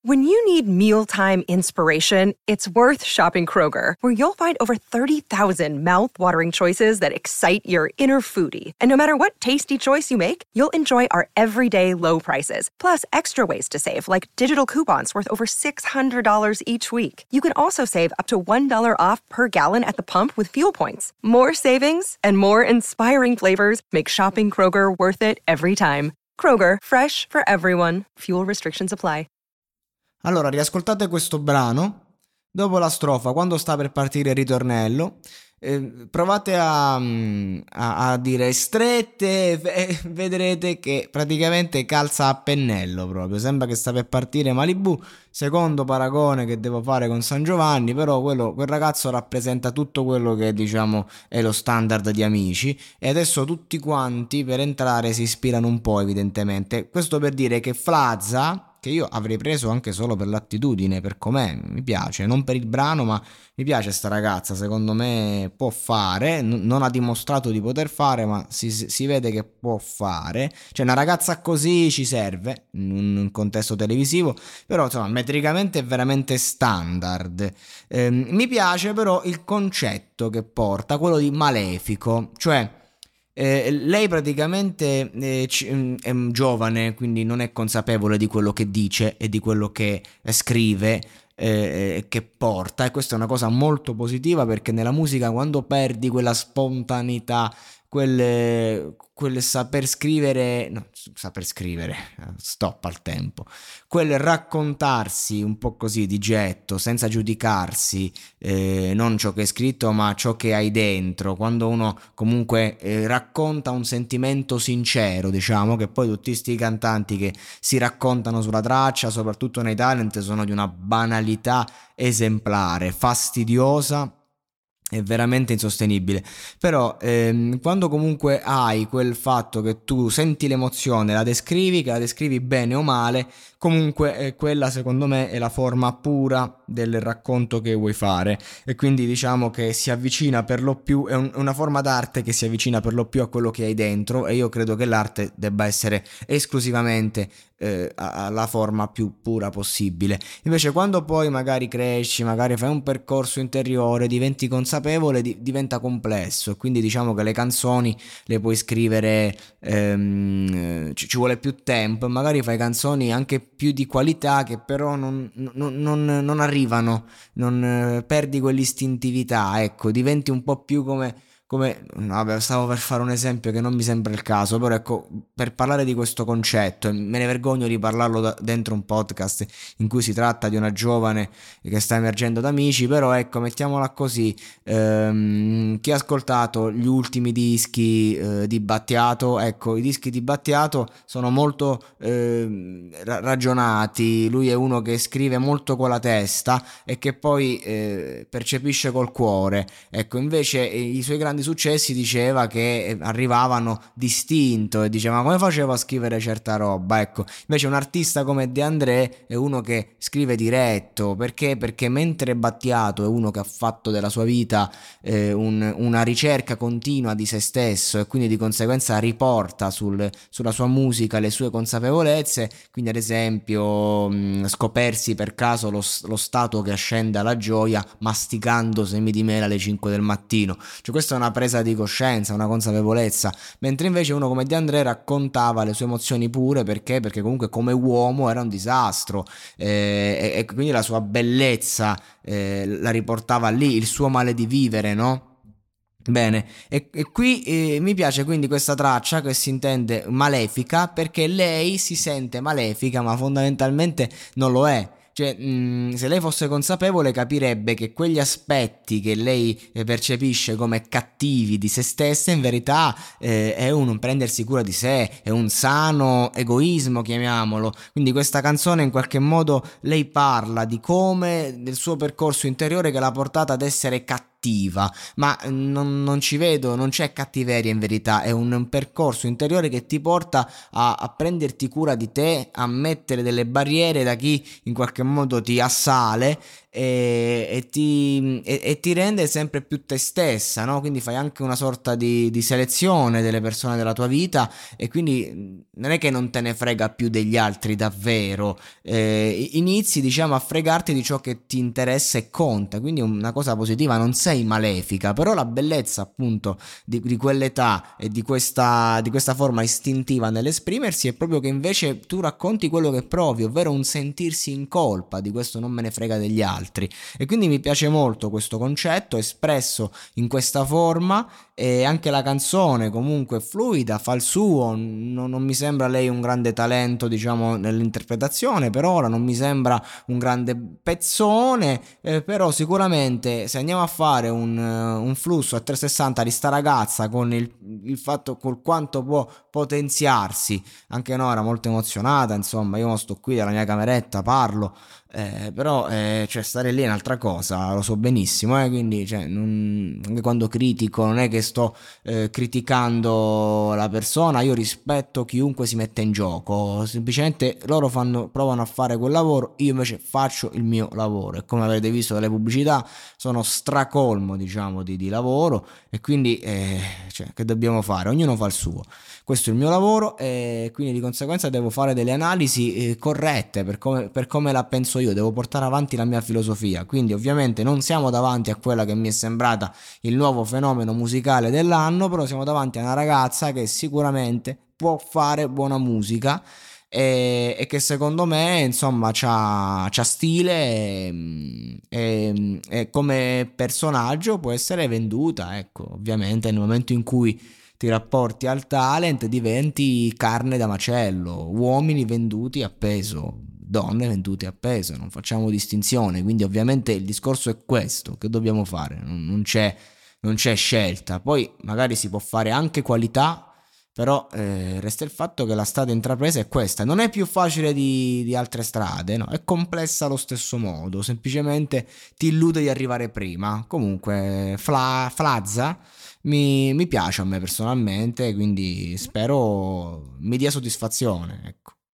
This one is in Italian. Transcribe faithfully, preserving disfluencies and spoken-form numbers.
When you need mealtime inspiration, it's worth shopping Kroger, where you'll find over thirty thousand mouth-watering choices that excite your inner foodie. And no matter what tasty choice you make, you'll enjoy our everyday low prices, plus extra ways to save, like digital coupons worth over six hundred dollars each week. You can also save up to one dollar off per gallon at the pump with fuel points. More savings and more inspiring flavors make shopping Kroger worth it every time. Kroger, fresh for everyone. Fuel restrictions apply. Allora, riascoltate questo brano, dopo la strofa, quando sta per partire il ritornello, eh, provate a, a, a dire strette e vedrete che praticamente calza a pennello proprio, sembra che sta per partire Malibu, secondo paragone che devo fare con San Giovanni, però quello, quel ragazzo rappresenta tutto quello che diciamo è lo standard di Amici e adesso tutti quanti per entrare si ispirano un po' evidentemente, questo per dire che Flazza, che io avrei preso anche solo per l'attitudine, per com'è, mi piace, non per il brano, ma mi piace sta ragazza, secondo me può fare, n- non ha dimostrato di poter fare, ma si, si vede che può fare, cioè una ragazza così ci serve in un contesto televisivo, però insomma metricamente è veramente standard. Eh, mi piace però il concetto che porta, quello di malefico, cioè Eh, lei praticamente eh, c- è giovane, quindi non è consapevole di quello che dice e di quello che eh, scrive e eh, che porta, e questa è una cosa molto positiva perché nella musica quando perdi quella spontaneità, quel, quel saper scrivere, no, saper scrivere, stop al tempo, quel raccontarsi un po' così di getto, senza giudicarsi, eh, non ciò che è scritto ma ciò che hai dentro, quando uno comunque eh, racconta un sentimento sincero, diciamo che poi tutti sti cantanti che si raccontano sulla traccia, soprattutto nei talent, sono di una banalità esemplare, fastidiosa, è veramente insostenibile, però ehm, quando comunque hai quel fatto che tu senti l'emozione, la descrivi, che la descrivi bene o male, comunque eh, quella secondo me è la forma pura del racconto che vuoi fare e quindi diciamo che si avvicina per lo più, è un, una forma d'arte che si avvicina per lo più a quello che hai dentro e io credo che l'arte debba essere esclusivamente eh, alla forma più pura possibile. Invece quando poi magari cresci, magari fai un percorso interiore, diventi consapevole, di, diventa complesso e quindi diciamo che le canzoni le puoi scrivere, ehm, ci, ci vuole più tempo e magari fai canzoni anche più di qualità che però non, non, non, non arrivano, non eh, perdi quell'istintività, ecco, diventi un po' più come come, vabbè, stavo per fare un esempio che non mi sembra il caso, però ecco, per parlare di questo concetto, e me ne vergogno di parlarlo da, dentro un podcast in cui si tratta di una giovane che sta emergendo da Amici, però ecco, mettiamola così, ehm, chi ha ascoltato gli ultimi dischi eh, di Battiato, ecco, i dischi di Battiato sono molto eh, ra- ragionati, lui è uno che scrive molto con la testa e che poi eh, percepisce col cuore, ecco, invece eh, i suoi grandi successi diceva che arrivavano distinto e diceva ma come facevo a scrivere certa roba, ecco, invece un artista come De André è uno che scrive diretto, perché? Perché mentre Battiato è uno che ha fatto della sua vita eh, un, una ricerca continua di se stesso e quindi di conseguenza riporta sul, sulla sua musica le sue consapevolezze, quindi ad esempio mh, scopersi per caso lo, lo stato che ascende alla gioia masticando semi di mela alle cinque del mattino, cioè questa è una presa di coscienza, una consapevolezza, mentre invece uno come De André raccontava le sue emozioni pure, perché? Perché comunque come uomo era un disastro eh, e, e quindi la sua bellezza eh, la riportava lì, il suo male di vivere, no? Bene, e, e qui eh, mi piace quindi questa traccia che si intende malefica perché lei si sente malefica ma fondamentalmente non lo è. Cioè, mh, se lei fosse consapevole capirebbe che quegli aspetti che lei eh, percepisce come cattivi di se stessa in verità eh, è un prendersi cura di sé, è un sano egoismo, chiamiamolo. Quindi questa canzone in qualche modo lei parla di come del suo percorso interiore che l'ha portata ad essere cattiva, ma non, non ci vedo, non c'è cattiveria in verità, è un percorso interiore che ti porta a, a prenderti cura di te, a mettere delle barriere da chi in qualche modo ti assale e, e, ti, e, e ti rende sempre più te stessa, no? Quindi fai anche una sorta di, di selezione delle persone della tua vita e quindi non è che non te ne frega più degli altri davvero, eh, inizi diciamo a fregarti di ciò che ti interessa e conta, quindi è una cosa positiva, non sei malefica, però la bellezza appunto di, di quell'età e di questa, di questa forma istintiva nell'esprimersi è proprio che invece tu racconti quello che provi, ovvero un sentirsi in colpa di questo non me ne frega degli altri. E quindi mi piace molto questo concetto espresso in questa forma e anche la canzone comunque fluida, fa il suo, non, non mi sembra lei un grande talento diciamo nell'interpretazione per ora, non mi sembra un grande pezzone, eh, però sicuramente se andiamo a fare un, un flusso a trecentosessanta di sta ragazza con il, il fatto col quanto può potenziarsi, anche Nora molto emozionata, insomma io sto qui dalla mia cameretta, parlo, eh, però eh, cioè stare lì è un'altra cosa, lo so benissimo, eh, quindi cioè, non, anche quando critico non è che sto eh, criticando la persona, io rispetto chiunque si mette in gioco, semplicemente loro fanno, provano a fare quel lavoro, io invece faccio il mio lavoro e come avrete visto dalle pubblicità sono stracolmo diciamo di, di lavoro e quindi eh, cioè, che dobbiamo fare? Ognuno fa il suo. Questo è il mio lavoro e quindi di conseguenza devo fare delle analisi eh, corrette per come, per come la penso io, devo portare avanti la mia filosofia, quindi ovviamente non siamo davanti a quella che mi è sembrata il nuovo fenomeno musicale dell'anno, però siamo davanti a una ragazza che sicuramente può fare buona musica e, e che secondo me insomma c'ha, c'ha stile e, e, e come personaggio può essere venduta, ecco, ovviamente nel momento in cui ti rapporti al talent diventi carne da macello, uomini venduti a peso, donne vendute a peso, non facciamo distinzione, quindi ovviamente il discorso è questo, che dobbiamo fare, non, non c'è, non c'è scelta, poi magari si può fare anche qualità, però eh, resta il fatto che la strada intrapresa è questa, non è più facile di, di altre strade, no? È complessa allo stesso modo, semplicemente ti illude di arrivare prima, comunque Fla, Flazza mi, mi piace a me personalmente, quindi spero mi dia soddisfazione, ecco.